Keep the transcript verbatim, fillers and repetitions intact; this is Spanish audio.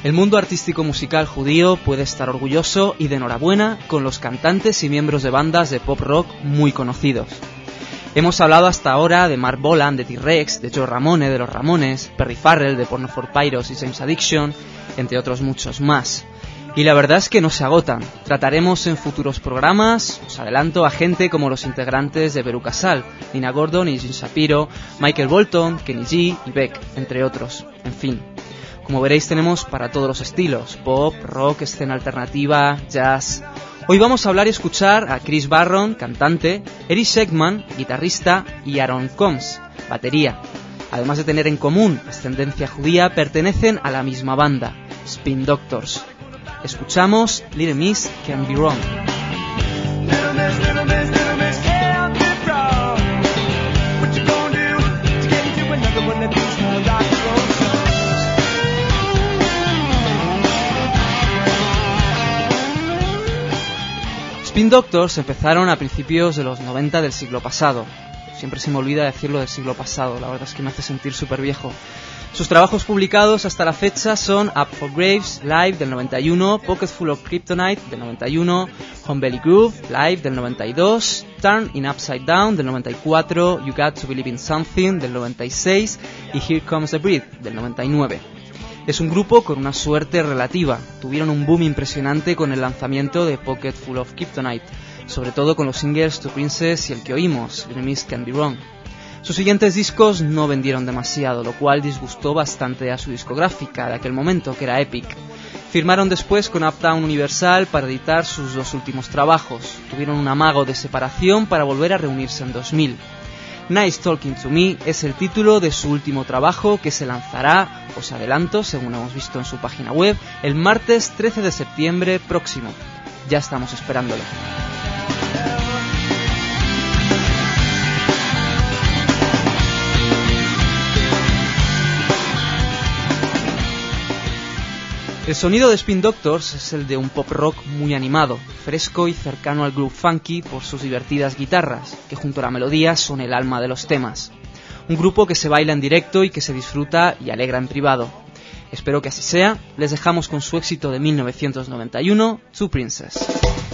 El mundo artístico musical judío puede estar orgulloso y de enhorabuena con los cantantes y miembros de bandas de pop rock muy conocidos. Hemos hablado hasta ahora de Mark Bolan de T-Rex, de Joe Ramone de los Ramones, Perry Farrell de Porno for Pyros y James Addiction, entre otros muchos más. Y la verdad es que no se agotan. Trataremos en futuros programas, os adelanto, a gente como los integrantes de Veruca Salt, Nina Gordon y Jean Shapiro, Michael Bolton, Kenny G y Beck, entre otros. En fin, como veréis tenemos para todos los estilos, pop, rock, escena alternativa, jazz. Hoy vamos a hablar y escuchar a Chris Barron, cantante, Eric Sheckman, guitarrista, y Aaron Combs, batería. Además de tener en común ascendencia judía, pertenecen a la misma banda, Spin Doctors. Escuchamos Little Miss Can Be Wrong. Spin Doctors empezaron a principios de los noventa del siglo pasado. Siempre se me olvida decirlo del siglo pasado, la verdad es que me hace sentir súper viejo. Sus trabajos publicados hasta la fecha son Up for Graves, Live del noventa y uno, Pocket Full of Kryptonite del noventa y uno, Home Belly Groove, Live del noventa y dos, Turn in Upside Down del noventa y cuatro, You Got to Believe in Something del noventa y seis y Here Comes the Breeze del noventa y nueve. Es un grupo con una suerte relativa. Tuvieron un boom impresionante con el lanzamiento de Pocket Full of Kryptonite, sobre todo con los singles To Princess y el que oímos, Little Miss Can Be Wrong. Sus siguientes discos no vendieron demasiado, lo cual disgustó bastante a su discográfica de aquel momento, que era Epic. Firmaron después con Uptown Universal para editar sus dos últimos trabajos. Tuvieron un amago de separación para volver a reunirse en dos mil. Nice Talking to Me es el título de su último trabajo que se lanzará, os adelanto, según hemos visto en su página web, el martes trece de septiembre próximo. Ya estamos esperándolo. El sonido de Spin Doctors es el de un pop rock muy animado, fresco y cercano al groove funky por sus divertidas guitarras, que junto a la melodía son el alma de los temas. Un grupo que se baila en directo y que se disfruta y alegra en privado. Espero que así sea. Les dejamos con su éxito de mil novecientos noventa y uno, To Princess.